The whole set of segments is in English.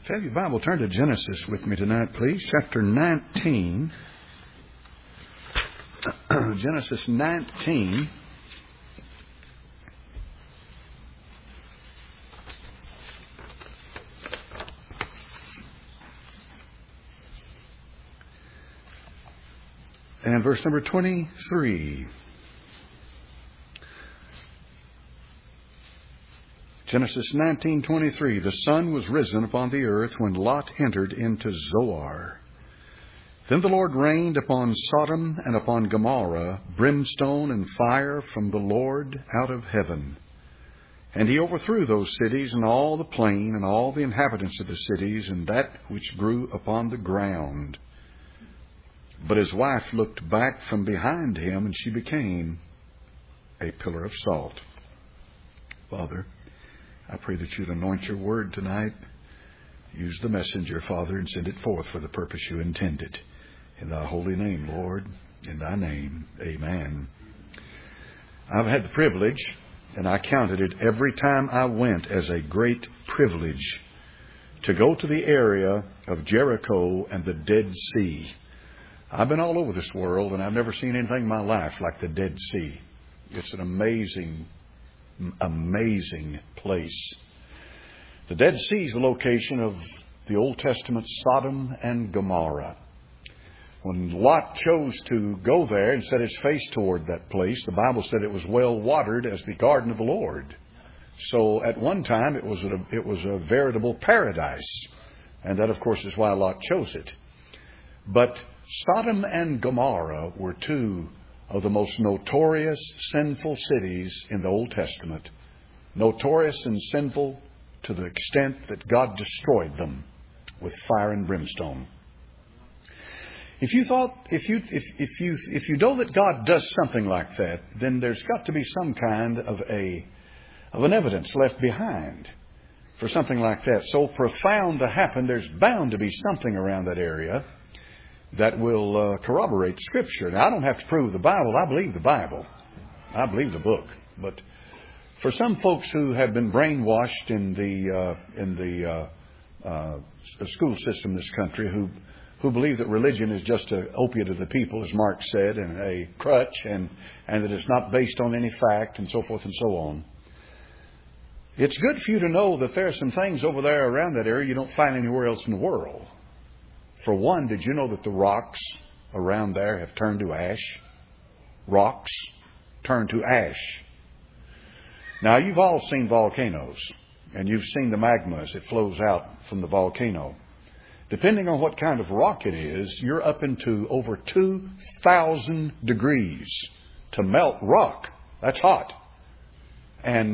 If you have your Bible, turn to Genesis with me tonight, please. Chapter 19. Genesis 19. And verse number 23. Genesis 19:23. The sun was risen upon the earth when Lot entered into Zoar. Then the Lord rained upon Sodom and upon Gomorrah brimstone and fire from the Lord out of heaven. And he overthrew those cities and all the plain and all the inhabitants of the cities and that which grew upon the ground. But his wife looked back from behind him, and she became a pillar of salt. Father, I pray that you'd anoint your word tonight. Use the messenger, Father, and send it forth for the purpose you intended. In thy holy name, Lord, in thy name, amen. I've had the privilege, and I counted it every time I went as a great privilege, to go to the area of Jericho and the Dead Sea. I've been all over this world, and I've never seen anything in my life like the Dead Sea. It's an amazing place. The Dead Sea is the location of the Old Testament Sodom and Gomorrah. When Lot chose to go there and set his face toward that place, the Bible said it was well watered as the garden of the Lord. So at one time it was a veritable paradise. And that, of course, is why Lot chose it. But Sodom and Gomorrah were two of the most notorious sinful cities in the Old Testament. Notorious and sinful to the extent that God destroyed them with fire and brimstone. If you know that God does something like that, then there's got to be some kind of an evidence left behind for something like that. So profound to happen, there's bound to be something around that area that will corroborate Scripture. Now, I don't have to prove the Bible. I believe the Bible. I believe the book. But for some folks who have been brainwashed in the school system in this country, who believe that religion is just an opiate of the people, as Marx said, and a crutch, and that it's not based on any fact, and so forth and so on, it's good for you to know that there are some things over there around that area you don't find anywhere else in the world. For one, did you know that the rocks around there have turned to ash? Rocks turn to ash. Now, you've all seen volcanoes, and you've seen the magma as it flows out from the volcano. Depending on what kind of rock it is, you're up into over 2,000 degrees to melt rock. That's hot. And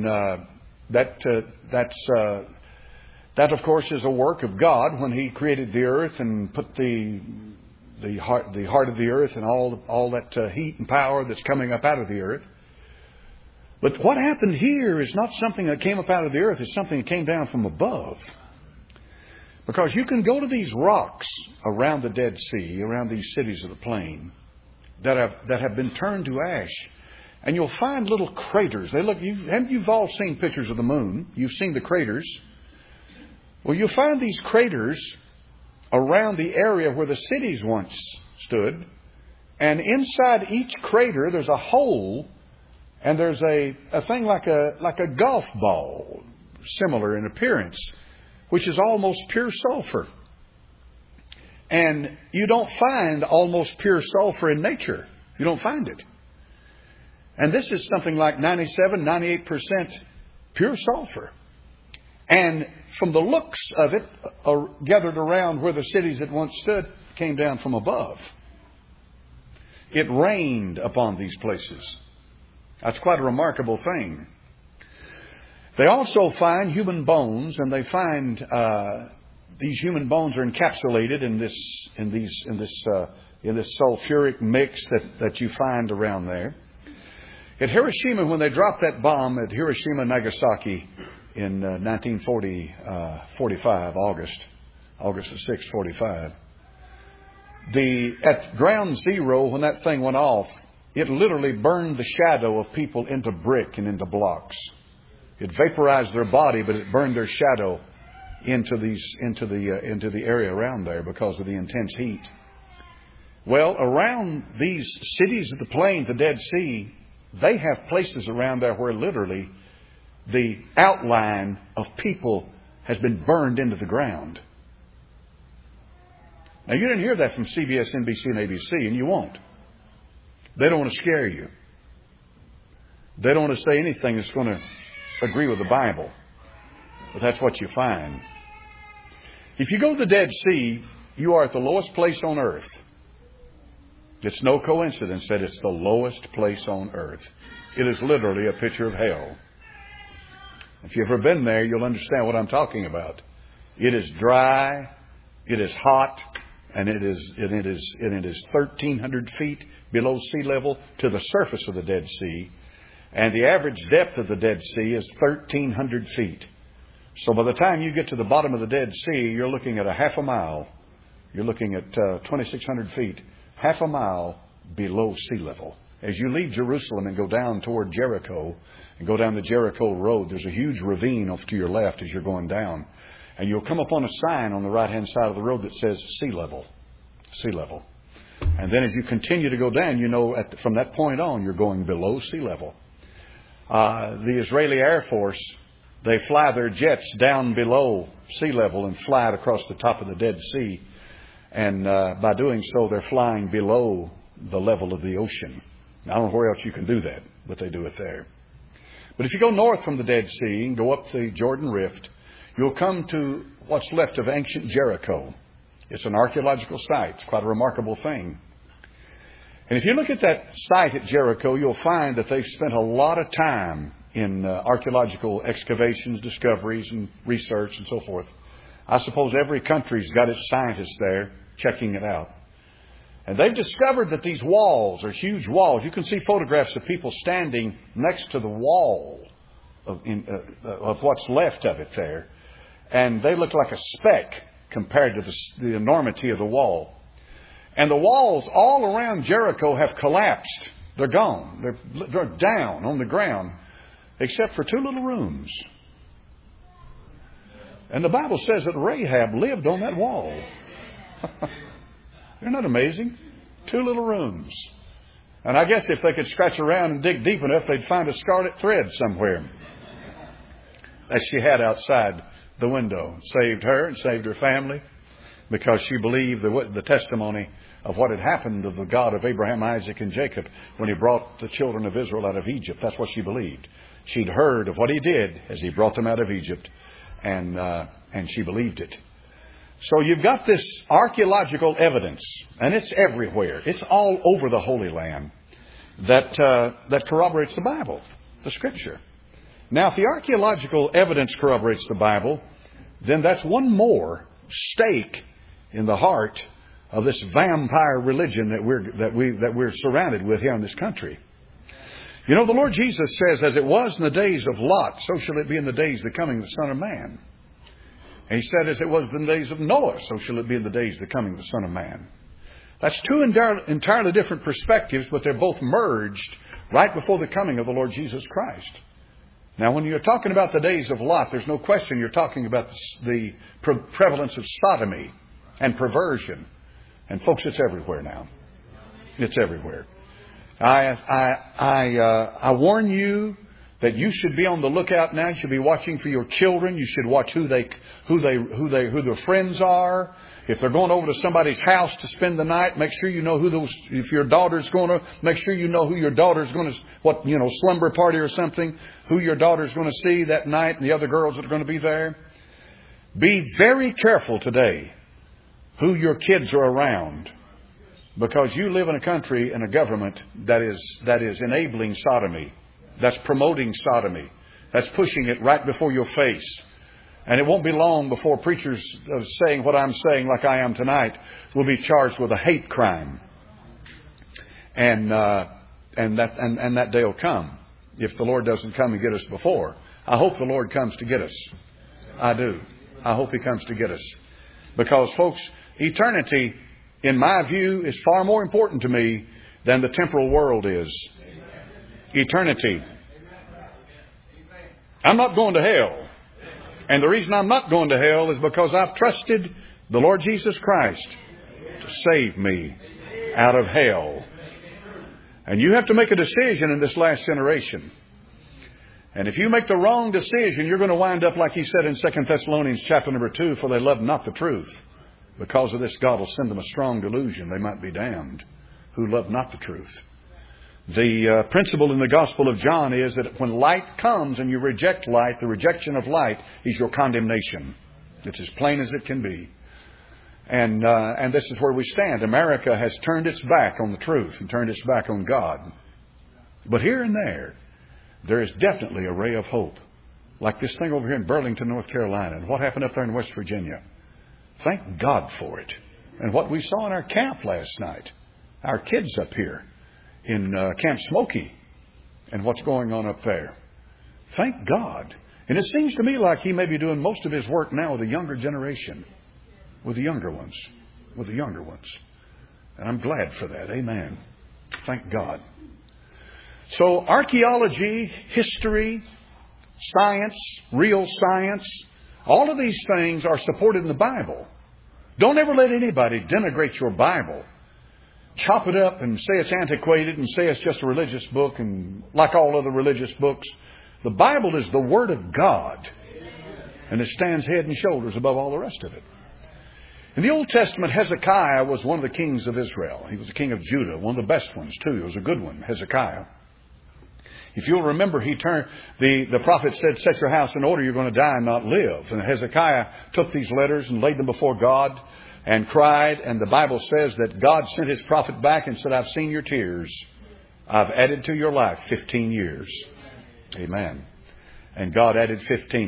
that, of course, is a work of God when He created the earth and put the heart of the earth and all that heat and power that's coming up out of the earth. But what happened here is not something that came up out of the earth. It's something that came down from above. Because you can go to these rocks around the Dead Sea, around these cities of the plain, that have been turned to ash. And you'll find little craters. You've all seen pictures of the moon. You've seen the craters. Well, you'll find these craters around the area where the cities once stood. And inside each crater, there's a hole. And there's a thing like a golf ball, similar in appearance, which is almost pure sulfur. And you don't find almost pure sulfur in nature. You don't find it. And this is something like 98% pure sulfur. And from the looks of it, gathered around where the cities that once stood, came down from above. It rained upon these places. That's quite a remarkable thing. They also find human bones, and they find these human bones are encapsulated in this sulfuric mix that you find around there. At Hiroshima, when they dropped that bomb at Hiroshima and Nagasaki in 1945, August the 6th, 45, at ground zero, when that thing went off, it literally burned the shadow of people into brick and into blocks. It vaporized their body, but it burned their shadow into the area around there because of the intense heat. Well, around these cities of the plain, the Dead Sea, they have places around there where literally the outline of people has been burned into the ground. Now, you didn't hear that from CBS, NBC, and ABC, and you won't. They don't want to scare you. They don't want to say anything that's going to agree with the Bible. But that's what you find. If you go to the Dead Sea, you are at the lowest place on earth. It's no coincidence that it's the lowest place on earth. It is literally a picture of hell. If you've ever been there, you'll understand what I'm talking about. It is dry, it is hot, and it is 1,300 feet below sea level to the surface of the Dead Sea. And the average depth of the Dead Sea is 1,300 feet. So by the time you get to the bottom of the Dead Sea, you're looking at a half a mile. You're looking at 2,600 feet, half a mile below sea level. As you leave Jerusalem and go down toward Jericho, and go down the Jericho road, there's a huge ravine off to your left as you're going down. And you'll come upon a sign on the right-hand side of the road that says sea level. Sea level. And then as you continue to go down, you know from that point on, you're going below sea level. The Israeli Air Force, they fly their jets down below sea level and fly it across the top of the Dead Sea. And by doing so, they're flying below the level of the ocean. Now, I don't know where else you can do that, but they do it there. But if you go north from the Dead Sea and go up the Jordan Rift, you'll come to what's left of ancient Jericho. It's an archaeological site. It's quite a remarkable thing. And if you look at that site at Jericho, you'll find that they've spent a lot of time in archaeological excavations, discoveries, and research and so forth. I suppose every country's got its scientists there checking it out. And they've discovered that these walls are huge walls. You can see photographs of people standing next to the wall of what's left of it there. And they look like a speck compared to the enormity of the wall. And the walls all around Jericho have collapsed. They're gone. They're down on the ground, except for two little rooms. And the Bible says that Rahab lived on that wall. Isn't that amazing? Two little rooms. And I guess if they could scratch around and dig deep enough, they'd find a scarlet thread somewhere that she had outside the window. Saved her and saved her family because she believed the testimony of what had happened to the God of Abraham, Isaac, and Jacob when He brought the children of Israel out of Egypt. That's what she believed. She'd heard of what He did as He brought them out of Egypt, and she believed it. So you've got this archaeological evidence, and it's everywhere. It's all over the Holy Land that corroborates the Bible, the Scripture. Now, if the archaeological evidence corroborates the Bible, then that's one more stake in the heart of this vampire religion that we're surrounded with here in this country. You know, the Lord Jesus says, as it was in the days of Lot, so shall it be in the days of the coming of the Son of Man. And He said, as it was in the days of Noah, so shall it be in the days of the coming of the Son of Man. That's two entirely different perspectives, but they're both merged right before the coming of the Lord Jesus Christ. Now, when you're talking about the days of Lot, there's no question you're talking about the prevalence of sodomy and perversion. And folks, it's everywhere now. It's everywhere. I warn you that you should be on the lookout now. You should be watching for your children. You should watch who their friends are. If they're going over to somebody's house to spend the night, make sure you know if your daughter's going to, make sure you know who your daughter's going to, slumber party or something, who your daughter's going to see that night and the other girls that are going to be there. Be very careful today who your kids are around, because you live in a country and a government that is enabling sodomy, that's promoting sodomy, that's pushing it right before your face. And it won't be long before preachers saying what I'm saying, like I am tonight, will be charged with a hate crime. And that day will come if the Lord doesn't come and get us before. I hope the Lord comes to get us. I do. I hope He comes to get us. Because, folks, eternity, in my view, is far more important to me than the temporal world is. Eternity. I'm not going to hell. And the reason I'm not going to hell is because I've trusted the Lord Jesus Christ to save me out of hell. And you have to make a decision in this last generation. And if you make the wrong decision, you're going to wind up like he said in 2 Thessalonians chapter number 2, for they love not the truth. Because of this, God will send them a strong delusion. They might be damned who love not the truth. The principle in the Gospel of John is that when light comes and you reject light, the rejection of light is your condemnation. It's as plain as it can be. And this is where we stand. America has turned its back on the truth and turned its back on God. But here and there is definitely a ray of hope. Like this thing over here in Burlington, North Carolina. And what happened up there in West Virginia. Thank God for it. And what we saw in our camp last night. Our kids up here in Camp Smoky. And what's going on up there. Thank God. And it seems to me like He may be doing most of His work now with the younger generation. With the younger ones. With the younger ones. And I'm glad for that. Amen. Thank God. So archaeology, history, science, real science, all of these things are supported in the Bible. Don't ever let anybody denigrate your Bible. Chop it up and say it's antiquated and say it's just a religious book and like all other religious books. The Bible is the Word of God. And it stands head and shoulders above all the rest of it. In the Old Testament, Hezekiah was one of the kings of Israel. He was the king of Judah, one of the best ones too. He was a good one, Hezekiah. If you'll remember, the prophet said, set your house in order, you're going to die and not live. And Hezekiah took these letters and laid them before God and cried. And the Bible says that God sent His prophet back and said, I've seen your tears. I've added to your life 15 years. Amen. And God added 15.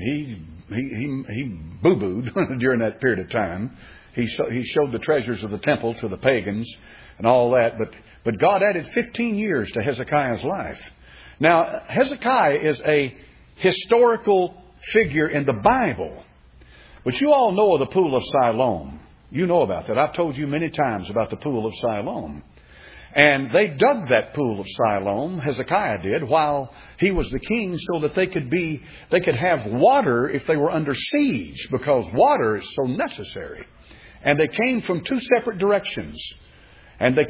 He boo-booed during that period of time. He showed the treasures of the temple to the pagans and all that. But God added 15 years to Hezekiah's life. Now, Hezekiah is a historical figure in the Bible. But you all know of the Pool of Siloam. You know about that. I've told you many times about the Pool of Siloam. And they dug that Pool of Siloam, Hezekiah did, while he was the king so that they could have water if they were under siege, because water is so necessary. And they came from two separate directions. And they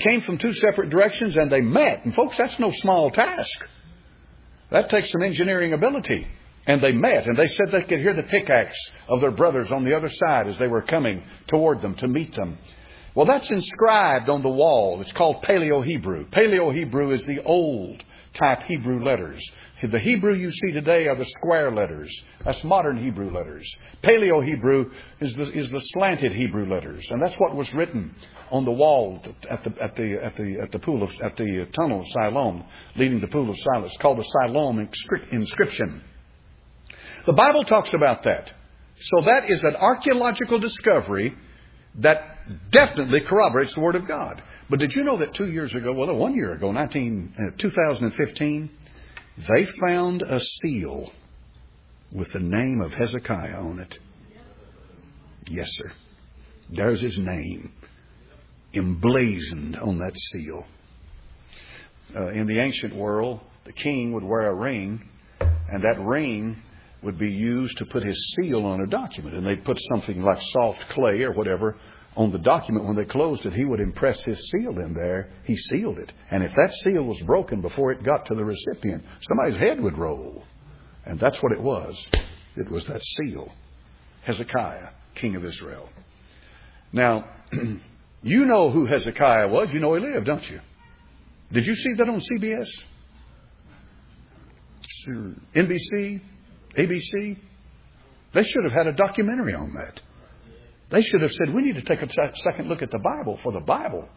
met. And folks, that's no small task. That takes some engineering ability. And they met, and they said they could hear the pickaxe of their brothers on the other side as they were coming toward them to meet them. Well, that's inscribed on the wall. It's called Paleo-Hebrew. Paleo-Hebrew is the old type Hebrew letters. The Hebrew you see today are the square letters. That's modern Hebrew letters. Paleo-Hebrew is the slanted Hebrew letters, and that's what was written on the wall at the tunnel of Siloam, leading the Pool of Siloam. It's called the Siloam inscription. The Bible talks about that. So that is an archaeological discovery that definitely corroborates the Word of God. But did you know that 1 year ago, 2015, they found a seal with the name of Hezekiah on it? Yes, sir. There's his name emblazoned on that seal. In the ancient world, the king would wear a ring, and that ring would be used to put his seal on a document. And they'd put something like soft clay or whatever on the document. When they closed it, he would impress his seal in there. He sealed it. And if that seal was broken before it got to the recipient, somebody's head would roll. And that's what it was. It was that seal. Hezekiah, king of Israel. Now, you know who Hezekiah was. You know he lived, don't you? Did you see that on CBS? NBC? ABC? They should have had a documentary on that. They should have said, we need to take a second look at the Bible, for the Bible,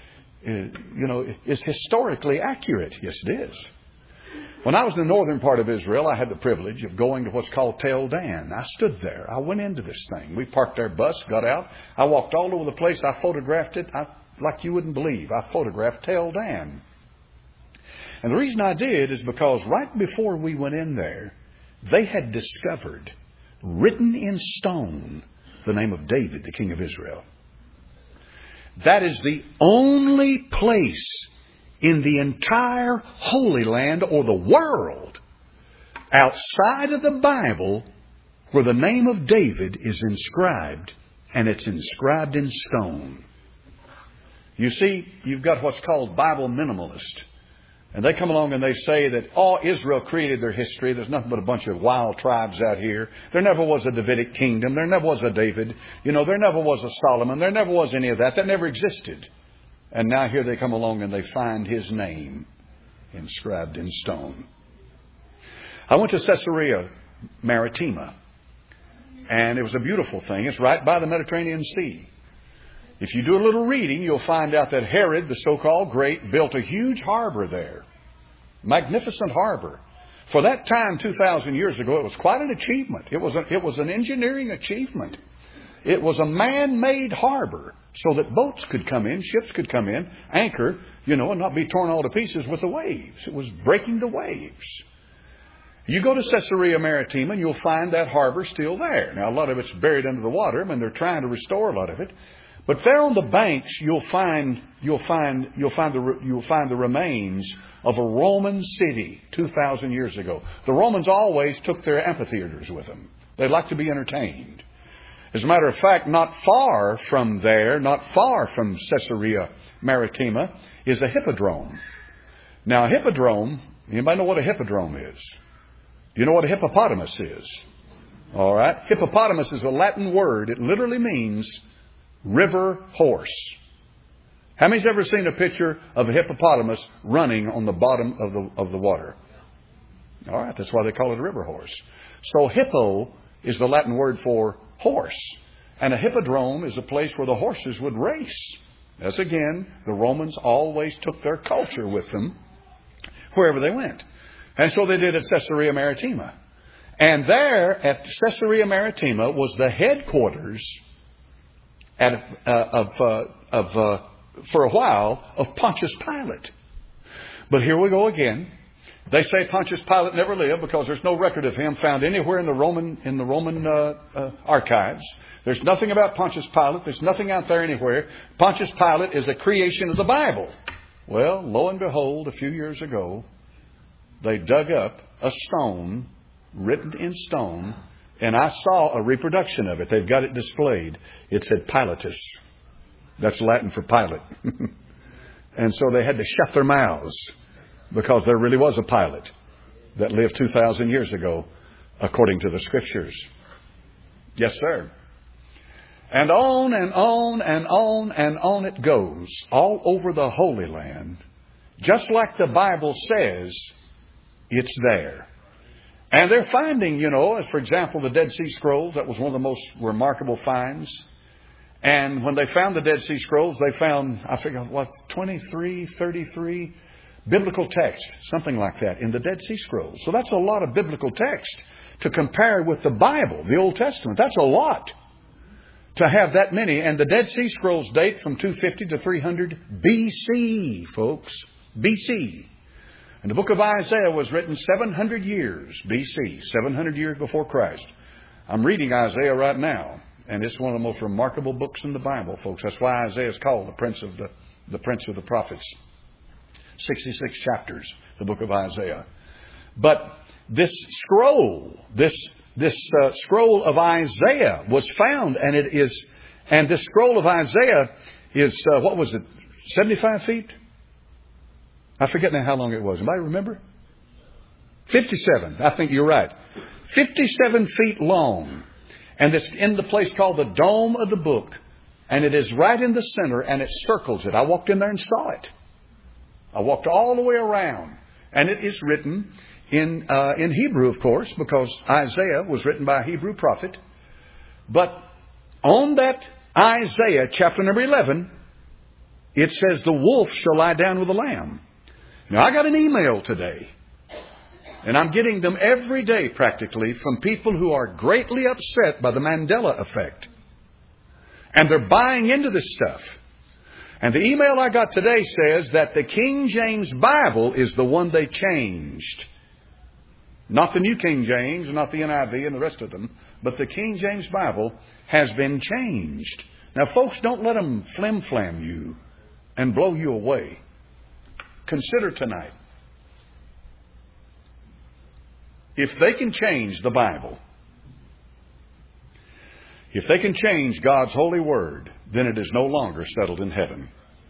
is historically accurate. Yes, it is. When I was in the northern part of Israel, I had the privilege of going to what's called Tel Dan. I stood there. I went into this thing. We parked our bus, got out. I walked all over the place. I photographed it like you wouldn't believe. I photographed Tel Dan. And the reason I did is because right before we went in there, they had discovered, written in stone, the name of David, the king of Israel. That is the only place in the entire Holy Land or the world outside of the Bible where the name of David is inscribed, and it's inscribed in stone. You see, you've got what's called Bible minimalists. And they come along and they say that all Israel created their history. There's nothing but a bunch of wild tribes out here. There never was a Davidic kingdom. There never was a David. There never was a Solomon. There never was any of that. That never existed. And now here they come along and they find his name inscribed in stone. I went to Caesarea Maritima. And it was a beautiful thing. It's right by the Mediterranean Sea. If you do a little reading, you'll find out that Herod, the so-called great, built a huge harbor there. Magnificent harbor. For that time, 2,000 years ago, it was quite an achievement. It was an engineering achievement. It was a man-made harbor so that boats could come in, ships could come in, anchor, and not be torn all to pieces with the waves. It was breaking the waves. You go to Caesarea Maritima and you'll find that harbor still there. Now, a lot of it's buried under the water, and they're trying to restore a lot of it. But there on the banks, you'll find the remains of a Roman city 2,000 years ago. The Romans always took their amphitheaters with them. They liked to be entertained. As a matter of fact, not far from there, not far from Caesarea Maritima, is a hippodrome. Now, a hippodrome, anybody know what a hippodrome is? Do you know what a hippopotamus is? All right. Hippopotamus is a Latin word. It literally means river horse. How many's ever seen a picture of a hippopotamus running on the bottom of the water? All right, that's why they call it a river horse. So hippo is the Latin word for horse. And a hippodrome is a place where the horses would race. As again, the Romans always took their culture with them wherever they went. And so they did at Caesarea Maritima. And there at Caesarea Maritima was the headquarters for a while of Pontius Pilate. But here we go again. They say Pontius Pilate never lived because there's no record of him found anywhere in the Roman archives. There's nothing about Pontius Pilate. There's nothing out there anywhere. Pontius Pilate is a creation of the Bible. Well, lo and behold, a few years ago, they dug up a stone, written in stone, and I saw a reproduction of it. They've got it displayed. It said Pilatus. That's Latin for Pilate. And so they had to shut their mouths because there really was a Pilate that lived 2,000 years ago, according to the Scriptures. Yes, sir. And on and on and on and on it goes, all over the Holy Land. Just like the Bible says, it's there. And they're finding, as for example, the Dead Sea Scrolls. That was one of the most remarkable finds. And when they found the Dead Sea Scrolls, they found, 23, 33 biblical texts, something like that, in the Dead Sea Scrolls. So that's a lot of biblical text to compare with the Bible, the Old Testament. That's a lot to have that many. And the Dead Sea Scrolls date from 250 to 300 BC, folks. BC. And the book of Isaiah was written 700 years BC, 700 years before Christ. I'm reading Isaiah right now, and it's one of the most remarkable books in the Bible, folks. That's why Isaiah is called the Prince of the Prophets. 66 chapters, the book of Isaiah. But this scroll, this scroll of Isaiah was found, and this scroll of Isaiah is, 75 feet? I forget now how long it was. Anybody remember? 57. I think you're right. 57 feet long. And it's in the place called the Dome of the Book. And it is right in the center, and it circles it. I walked in there and saw it. I walked all the way around. And it is written in Hebrew, of course, because Isaiah was written by a Hebrew prophet. But on that Isaiah, chapter number 11, it says, the wolf shall lie down with the lamb. Now, I got an email today, and I'm getting them every day practically from people who are greatly upset by the Mandela effect. And they're buying into this stuff. And the email I got today says that the King James Bible is the one they changed. Not the New King James, not the NIV and the rest of them, but the King James Bible has been changed. Now, folks, don't let them flim-flam you and blow you away. Consider tonight, if they can change the Bible, If they can change God's holy word, then it is no longer settled in heaven.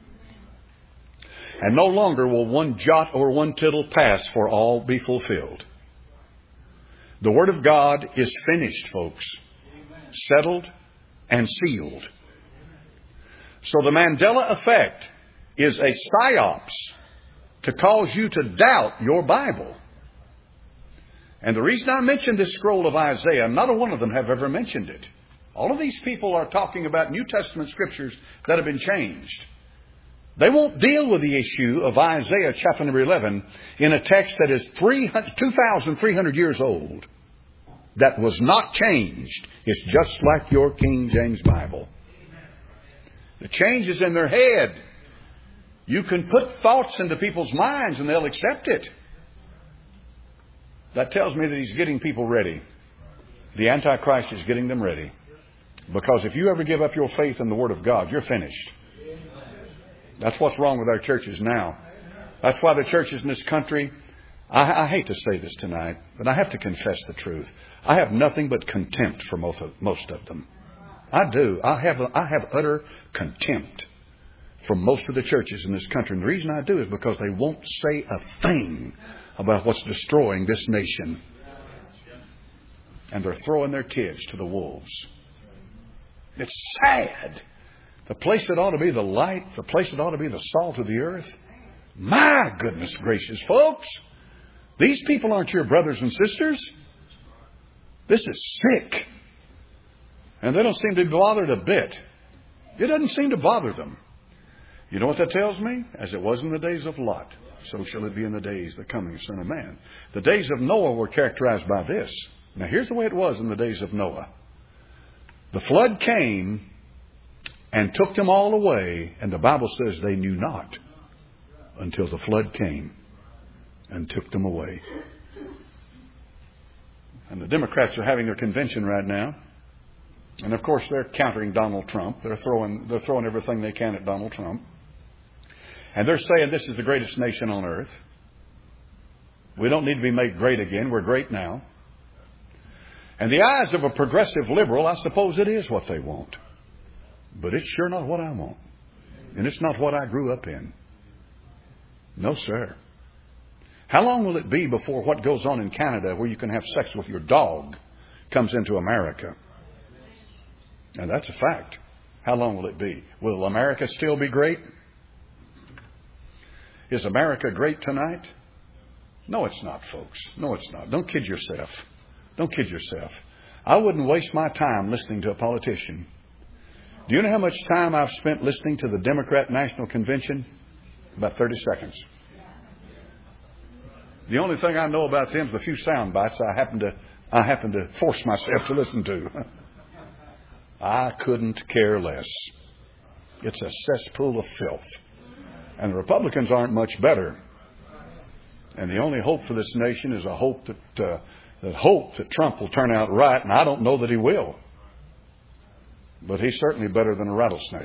And no longer will one jot or one tittle pass for all be fulfilled. The Word of God is finished, folks. Settled and sealed. So the Mandela effect is a psyops to cause you to doubt your Bible. And the reason I mentioned this scroll of Isaiah, not a one of them have ever mentioned it. All of these people are talking about New Testament scriptures that have been changed. They won't deal with the issue of Isaiah chapter number 11 in a text that is 2,300 years old. That was not changed. It's just like your King James Bible. The change is in their head. You can put thoughts into people's minds and they'll accept it. That tells me that he's getting people ready. The Antichrist is getting them ready. Because if you ever give up your faith in the Word of God, you're finished. That's what's wrong with our churches now. That's why the churches in this country, I hate to say this tonight, but I have to confess the truth. I have nothing but contempt for most of them. I do. I have utter contempt for most of the churches in this country. And the reason I do is because they won't say a thing about what's destroying this nation. And they're throwing their kids to the wolves. It's sad. The place that ought to be the light, the place that ought to be the salt of the earth. My goodness gracious, folks. These people aren't your brothers and sisters. This is sick. And they don't seem to be bothered a bit. It doesn't seem to bother them. You know what that tells me? As it was in the days of Lot, so shall it be in the days of the coming Son of Man. The days of Noah were characterized by this. Now here's the way it was in the days of Noah. The flood came and took them all away, and the Bible says they knew not until the flood came and took them away. And the Democrats are having their convention right now. And of course they're countering Donald Trump. They're throwing everything they can at Donald Trump. And they're saying this is the greatest nation on earth. We don't need to be made great again. We're great now. In the eyes of a progressive liberal, I suppose it is what they want. But it's sure not what I want. And it's not what I grew up in. No, sir. How long will it be before what goes on in Canada, where you can have sex with your dog, comes into America? And that's a fact. How long will it be? Will America still be great? Is America great tonight? No, it's not, folks. No, it's not. Don't kid yourself. Don't kid yourself. I wouldn't waste my time listening to a politician. Do you know how much time I've spent listening to the Democrat National Convention? About 30 seconds. The only thing I know about them is the few sound bites I happen to force myself to listen to. I couldn't care less. It's a cesspool of filth. And the Republicans aren't much better. And the only hope for this nation is a hope that Trump will turn out right. And I don't know that he will. But he's certainly better than a rattlesnake.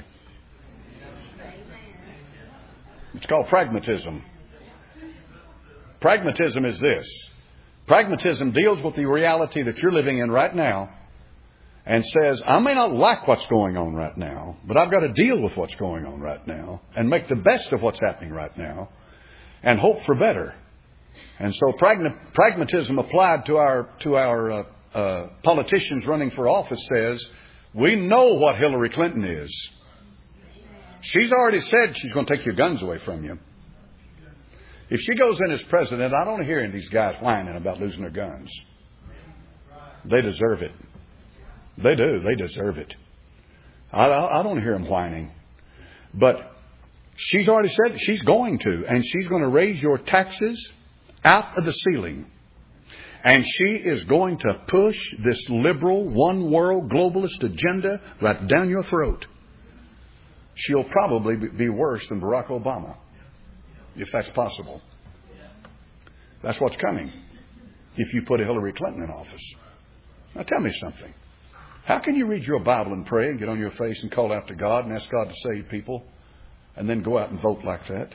It's called pragmatism. Pragmatism is this. Pragmatism deals with the reality that you're living in right now and says, I may not like what's going on right now, but I've got to deal with what's going on right now and make the best of what's happening right now and hope for better. And so pragmatism applied to our politicians running for office says, we know what Hillary Clinton is. She's already said she's going to take your guns away from you. If she goes in as president, I don't hear these guys whining about losing their guns. They deserve it. They do. They deserve it. I don't hear them whining. But she's already said that she's going to. And she's going to raise your taxes out of the ceiling. And she is going to push this liberal, one world, globalist agenda right down your throat. She'll probably be worse than Barack Obama, if that's possible. That's what's coming if you put a Hillary Clinton in office. Now tell me something. How can you read your Bible and pray and get on your face and call out to God and ask God to save people and then go out and vote like that?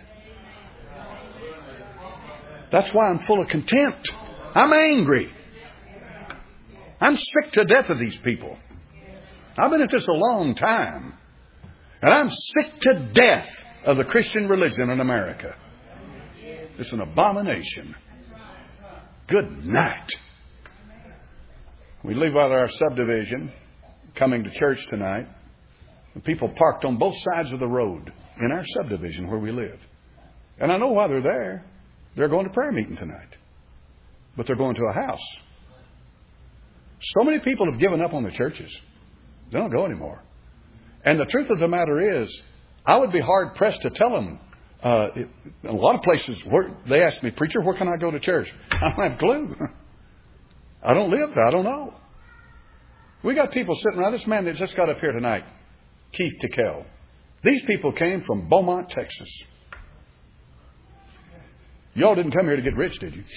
That's why I'm full of contempt. I'm angry. I'm sick to death of these people. I've been at this a long time. And I'm sick to death of the Christian religion in America. It's an abomination. Good night. We leave out our subdivision, coming to church tonight. The people parked on both sides of the road in our subdivision where we live. And I know why they're there. They're going to prayer meeting tonight. But they're going to a house. So many people have given up on the churches. They don't go anymore. And the truth of the matter is, I would be hard pressed to tell them. In a lot of places, they ask me, "Preacher, where can I go to church?" I don't have a clue. I don't live there. I don't know. We got people sitting around. This man that just got up here tonight, Keith Tickell. These people came from Beaumont, Texas. Y'all didn't come here to get rich, did you?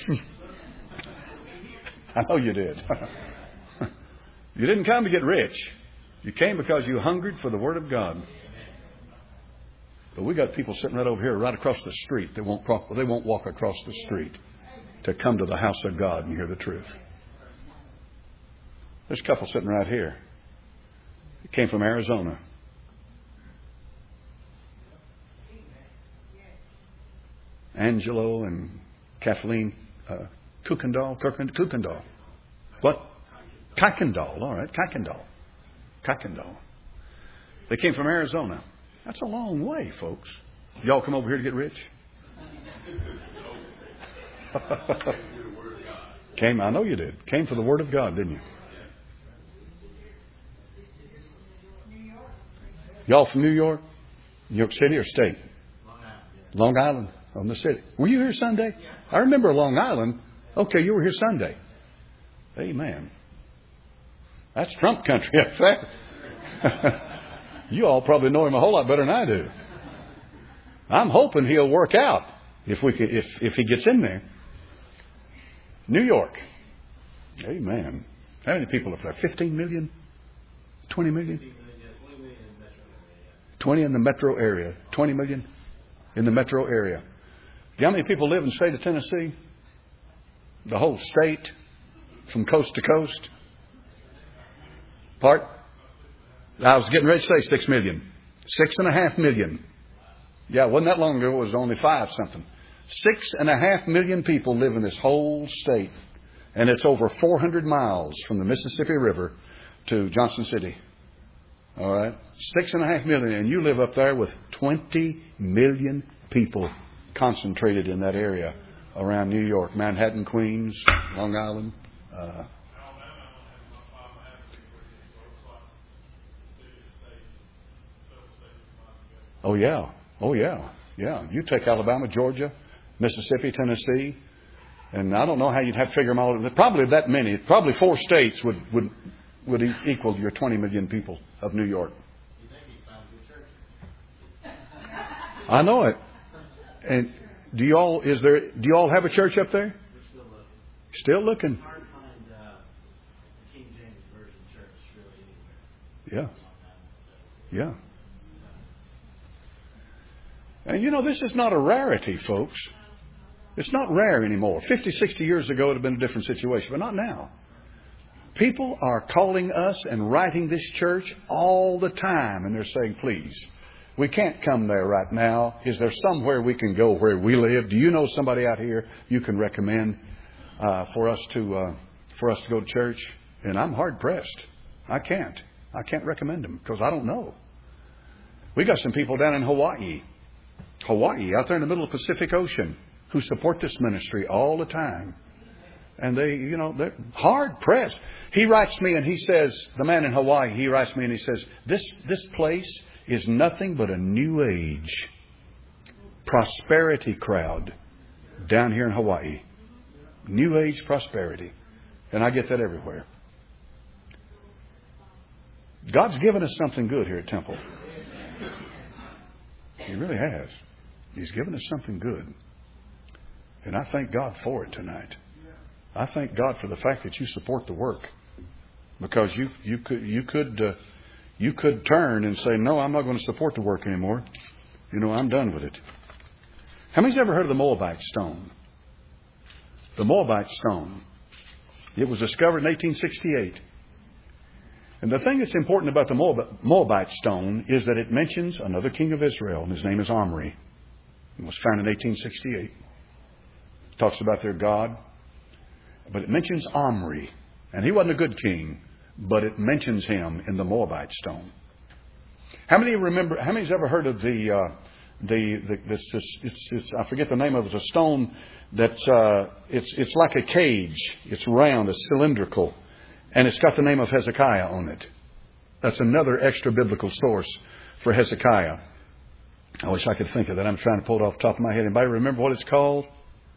I know you did. You didn't come to get rich. You came because you hungered for the Word of God. But we got people sitting right over here, right across the street. They won't walk across the street to come to the house of God and hear the truth. There's a couple sitting right here. They came from Arizona. Angelo and Kathleen Kuykendall. What? Kuykendall. All right, Kuykendall. They came from Arizona. That's a long way, folks. Y'all come over here to get rich? I know you did. Came for the Word of God, didn't you? Y'all from New York? New York City or state? Long Island. On the city. Were you here Sunday? I remember Long Island. Okay, you were here Sunday. Amen. That's Trump country up there. You all probably know him a whole lot better than I do. I'm hoping he'll work out if he gets in there. New York. Amen. How many people up there? 15 million? 20 million? 20 in the metro area. 20 million in the metro area. Do you know how many people live in the state of Tennessee? The whole state, from coast to coast. Part? I was getting ready to say 6 million. 6.5 million. Yeah, wasn't that long ago. It was only 5 something. 6.5 million people live in this whole state. And it's over 400 miles from the Mississippi River to Johnson City. All right? 6.5 million. And you live up there with 20 million people concentrated in that area around New York. Manhattan, Queens, Long Island. Oh, yeah. Yeah. You take Alabama, Georgia, Mississippi, Tennessee. And I don't know how you'd have to figure them all. Probably that many. Probably 4 states would equal your 20 million people of New York. I know it. And do you all have a church up there? Still looking. Hard to find a King James Version church really anywhere. Yeah. And this is not a rarity, folks. It's not rare anymore. 50, 60 years ago, it would have been a different situation, but not now. People are calling us and writing this church all the time, and they're saying, "Please, we can't come there right now. Is there somewhere we can go where we live? Do you know somebody out here you can recommend for us to go to church?" And I'm hard pressed. I can't recommend them because I don't know. We got some people down in Hawaii, out there in the middle of the Pacific Ocean, who support this ministry all the time. And they're hard pressed. He writes me and he says, the man in Hawaii, he writes me and he says, this place is nothing but a new age prosperity crowd down here in Hawaii. New age prosperity. And I get that everywhere. God's given us something good here at Temple. He really has. He's given us something good. And I thank God for it tonight. I thank God for the fact that you support the work. Because you could turn and say, "No, I'm not going to support the work anymore. I'm done with it." How many's ever heard of the Moabite stone? The Moabite stone. It was discovered in 1868. And the thing that's important about the Moabite stone is that it mentions another king of Israel, and his name is Omri. It was found in 1868. It talks about their God, but it mentions Omri. And he wasn't a good king, but it mentions him in the Moabite stone. How many remember? How many's ever heard of I forget the name of it. It's a stone that's it's like a cage. It's round, it's cylindrical, and it's got the name of Hezekiah on it. That's another extra biblical source for Hezekiah. I wish I could think of that. I'm trying to pull it off the top of my head. Anybody remember what it's called?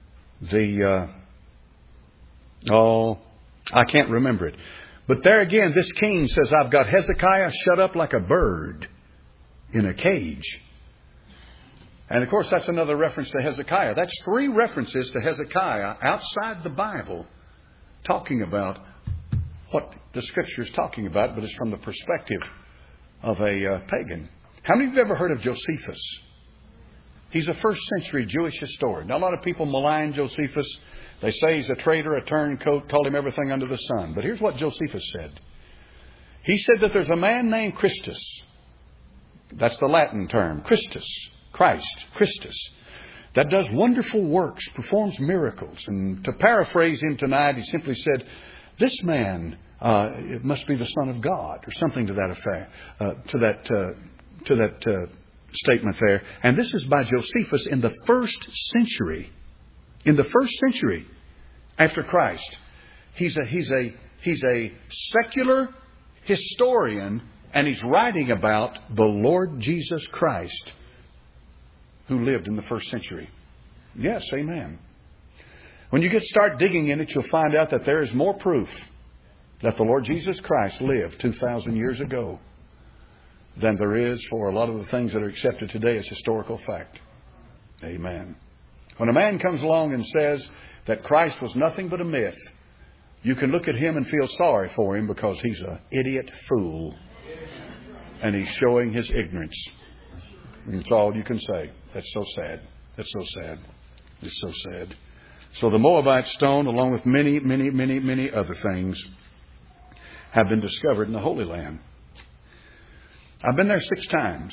I can't remember it. But there again, this king says, I've got Hezekiah shut up like a bird in a cage. And of course, that's another reference to Hezekiah. That's 3 references to Hezekiah outside the Bible talking about what the Scripture is talking about, but it's from the perspective of a pagan. How many of you have ever heard of Josephus? He's a first century Jewish historian. Now, a lot of people malign Josephus. They say he's a traitor, a turncoat, called him everything under the sun. But here's what Josephus said. He said that there's a man named Christus. That's the Latin term. Christus. Christ. Christus. That does wonderful works, performs miracles. And to paraphrase him tonight, he simply said, this man it must be the Son of God, or something to that effect, to that statement there. And this is by Josephus in the 1st century. In the 1st century after Christ. He's a secular historian, and he's writing about the Lord Jesus Christ who lived in the 1st century. Yes, amen. When you start digging in it, you'll find out that there is more proof that the Lord Jesus Christ lived 2,000 years ago than there is for a lot of the things that are accepted today as historical fact. Amen. When a man comes along and says that Christ was nothing but a myth, you can look at him and feel sorry for him because he's an idiot fool. And he's showing his ignorance. That's all you can say. That's so sad. That's so sad. It's so sad. So the Moabite stone, along with many, many, many, many other things, have been discovered in the Holy Land. I've been there 6 times.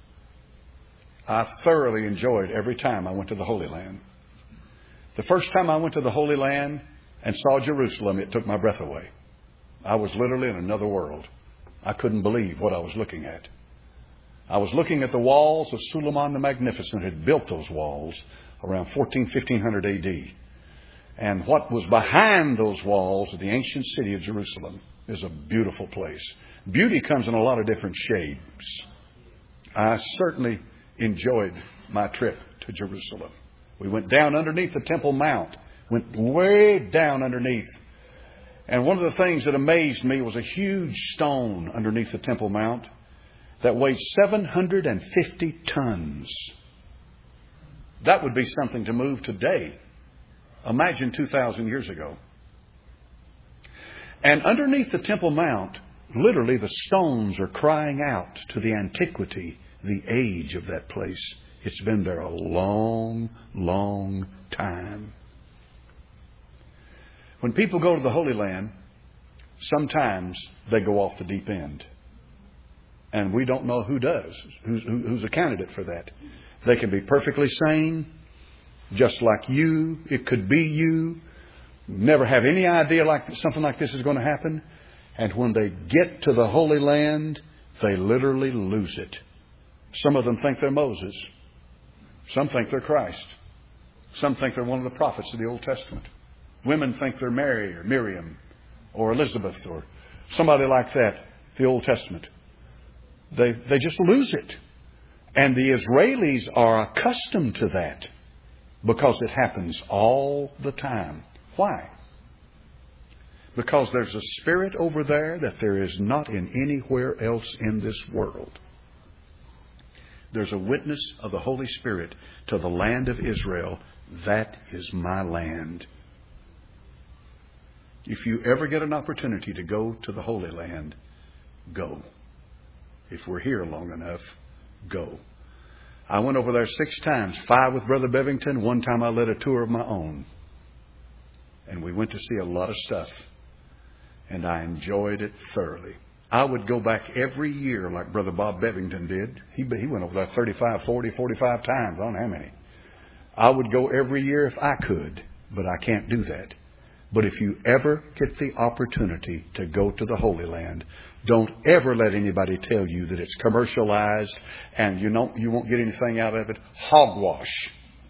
I thoroughly enjoyed every time I went to the Holy Land. The first time I went to the Holy Land and saw Jerusalem, it took my breath away. I was literally in another world. I couldn't believe what I was looking at. I was looking at the walls of Suleiman the Magnificent, who had built those walls around 1500 AD. And what was behind those walls of the ancient city of Jerusalem is a beautiful place. Beauty comes in a lot of different shades. I certainly enjoyed my trip to Jerusalem. We went down underneath the Temple Mount, went way down underneath. And one of the things that amazed me was a huge stone underneath the Temple Mount that weighed 750 tons. That would be something to move today. Imagine 2,000 years ago. And underneath the Temple Mount, literally the stones are crying out to the antiquity, the age of that place. It's been there a long, long time. When people go to the Holy Land, sometimes they go off the deep end. And we don't know who does, who's a candidate for that. They can be perfectly sane, just like you. It could be you. Never have any idea like something like this is going to happen. And when they get to the Holy Land, they literally lose it. Some of them think they're Moses. Some think they're Christ. Some think they're one of the prophets of the Old Testament. Women think they're Mary or Miriam or Elizabeth or somebody like that, the Old Testament. They just lose it. And the Israelis are accustomed to that because it happens all the time. Why? Because there's a spirit over there that there is not in anywhere else in this world. There's a witness of the Holy Spirit to the land of Israel. That is my land. If you ever get an opportunity to go to the Holy Land, go. If we're here long enough, go. I went over there 6 times, 5 with Brother Bevington. 1 time I led a tour of my own. And we went to see a lot of stuff. And I enjoyed it thoroughly. I would go back every year like Brother Bob Bevington did. He went over there 35, 40, 45 times. I don't know how many. I would go every year if I could, but I can't do that. But if you ever get the opportunity to go to the Holy Land, don't ever let anybody tell you that it's commercialized and you won't get anything out of it. Hogwash.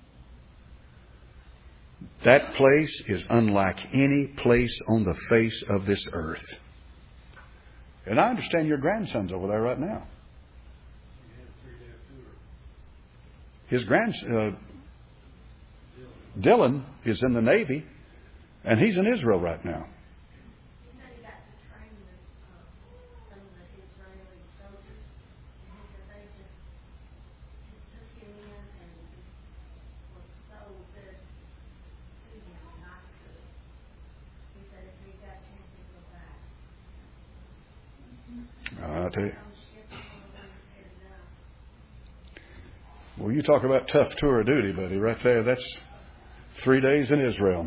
That place is unlike any place on the face of this earth. And I understand your grandson's over there right now. His grandson, Dylan, is in the Navy, and he's in Israel right now. I'll tell you. Well, you talk about tough tour of duty, buddy. Right there, that's 3 days in Israel.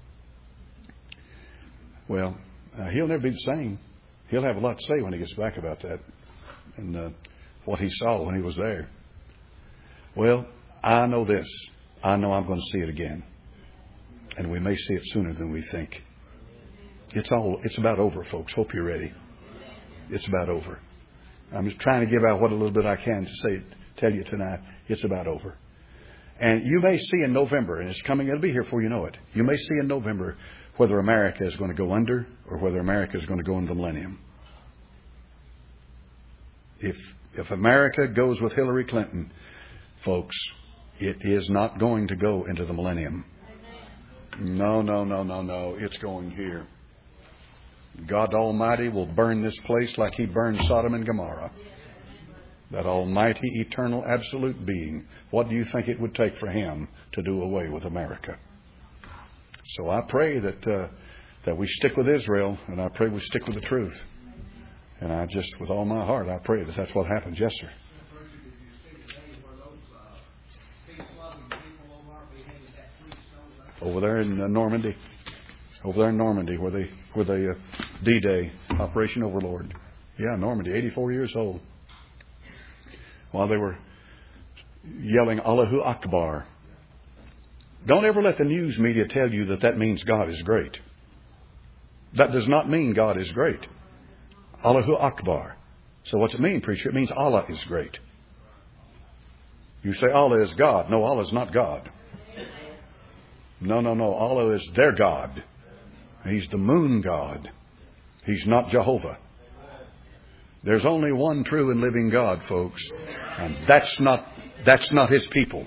Well, he'll never be the same. He'll have a lot to say when he gets back about that and what he saw when he was there. Well, I know this. I know I'm going to see it again. And we may see it sooner than we think. It's about over, folks. Hope you're ready. It's about over. I'm just trying to give out what a little bit I can to tell you tonight. It's about over. And you may see in November, and it's coming, it'll be here before you know it. You may see in November whether America is going to go under or whether America is going to go into the millennium. If America goes with Hillary Clinton, folks, it is not going to go into the millennium. No. It's going here. God Almighty will burn this place like He burned Sodom and Gomorrah. That almighty, eternal, absolute being. What do you think it would take for Him to do away with America? So I pray that we stick with Israel, and I pray we stick with the truth. And I just, with all my heart, I pray that that's what happens. Yes, sir. Over there in Normandy. Over there in Normandy, where they D-Day, Operation Overlord. Yeah, Normandy, 84 years old. While they were yelling Allahu Akbar. Don't ever let the news media tell you that means God is great. That does not mean God is great. Allahu Akbar. So what's it mean, preacher? It means Allah is great. You say Allah is God. No, Allah is not God. No. Allah is their God. He's the moon god. He's not Jehovah. There's only one true and living God, folks. And that's not His people.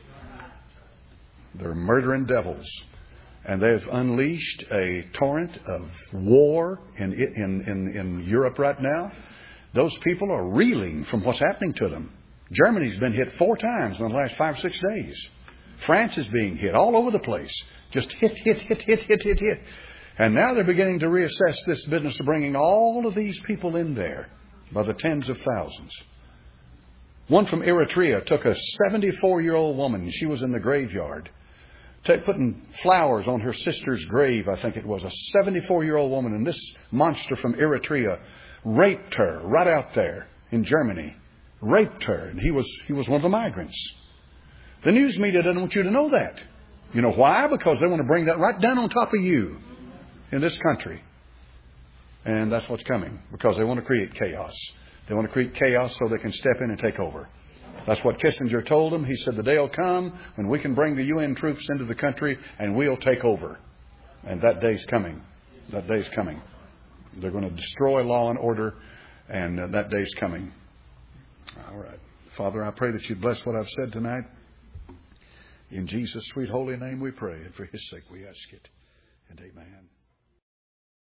They're murdering devils. And they've unleashed a torrent of war in Europe right now. Those people are reeling from what's happening to them. Germany's been hit 4 times in the last 5 or 6 days. France is being hit all over the place. Just hit. And now they're beginning to reassess this business of bringing all of these people in there by the tens of thousands. One from Eritrea took a 74-year-old woman. She was in the graveyard, putting flowers on her sister's grave, I think it was. A 74-year-old woman. And this monster from Eritrea raped her right out there in Germany. Raped her. And he was one of the migrants. The news media doesn't want you to know that. You know why? Because they want to bring that right down on top of you in this country. And that's what's coming. Because they want to create chaos. They want to create chaos so they can step in and take over. That's what Kissinger told them. He said the day will come when we can bring the UN troops into the country and we'll take over. And that day's coming. That day's coming. They're going to destroy law and order, and that day's coming. All right. Father, I pray that you'd bless what I've said tonight. In Jesus' sweet holy name we pray, and for His sake we ask it. And amen.